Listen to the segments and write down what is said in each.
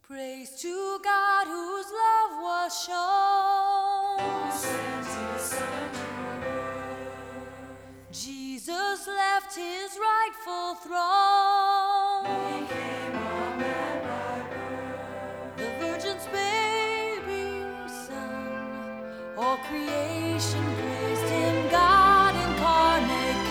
Praise to God whose love was shown. Who sent his Son to earth. Jesus left his rightful throne. He became a man by birth. The Virgin's baby son, all creation praised him. God incarnate,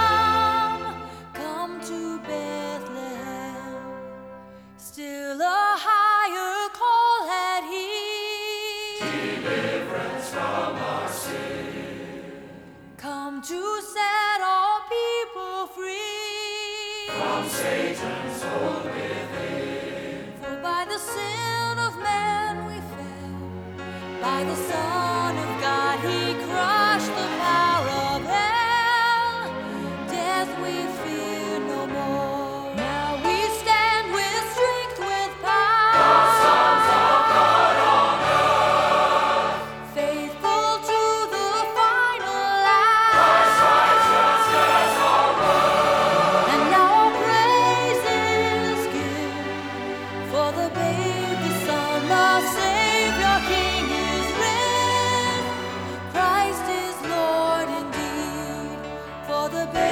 come to Bethlehem. Still a higher call had he. Deliverance from our sin. Come to set all people free. From Satan's hold within. For by the sin of man we fell. By the Son of God he crushed the power of hell. Death we fear no more. Now we stand with strength, with power. Sons of God on earth. Faithful to the final hour. Christ's righteousness our word. And now praises give for the babe, the Son, the Savior, King is risen. Christ is Lord indeed. For the babe